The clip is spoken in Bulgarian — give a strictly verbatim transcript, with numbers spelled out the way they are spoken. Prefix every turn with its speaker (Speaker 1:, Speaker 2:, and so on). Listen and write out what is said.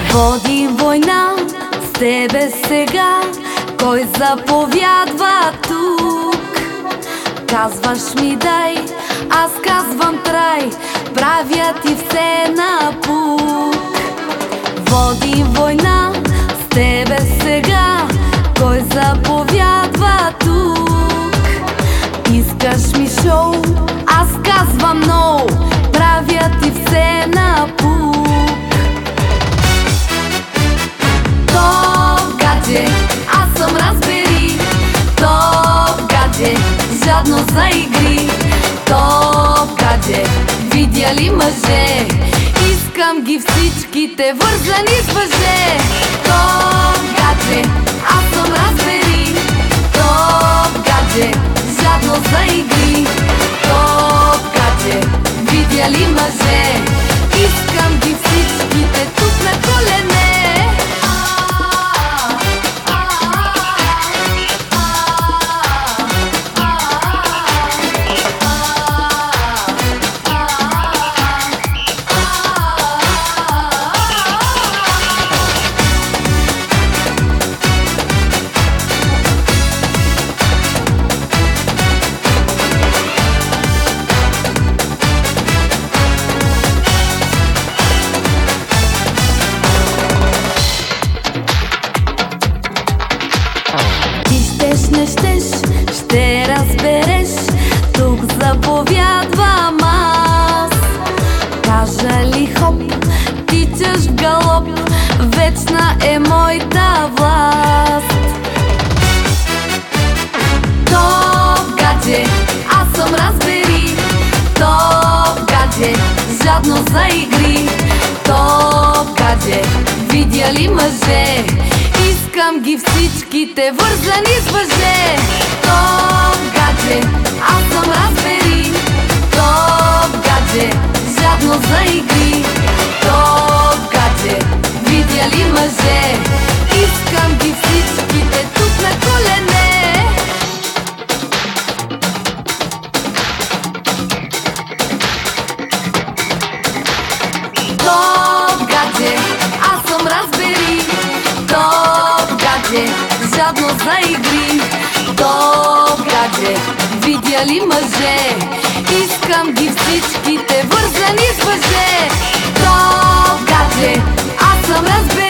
Speaker 1: Водим война с тебе сега, кой заповядва тук? Казваш ми дай, аз казвам трай, правя ти все напук. Водим война с тебе сега, кой заповядва тук? Искаш ми шоу, аз казвам ноу, правя ти все напук. Топ гадже, аз съм разбери, топ гадже, жадно за игри. Топ гадже, видя ли мъже? Искам ги всичките вързани с въже. Топ гадже, аз съм разбери, топ гадже, жадно за игри. Топ гадже, видя ли мъже? Искам ги всичките тук на колене. Не щеш, ще разбереш, тук заповядвам аз. Кажа ли хоп, тичаш в галоп, вечна е моята власт. Топ гадже, аз съм разбери, топ гадже, жадно за игри. Топ гадже, видя ли мъже? Искам ги всичките вързани с въже. Топ гадже, аз съм разбери, топ гадже, жадно за игри. Топ гадже, видя ли мъже? Искам ги всичките тук на колене. Топ гадже, аз съм разбери, топ гадже, жадно за игри. Топ гадже, видя ли мъже? Искам ги всичките вързани с въже. Топ гадже, аз съм разбери.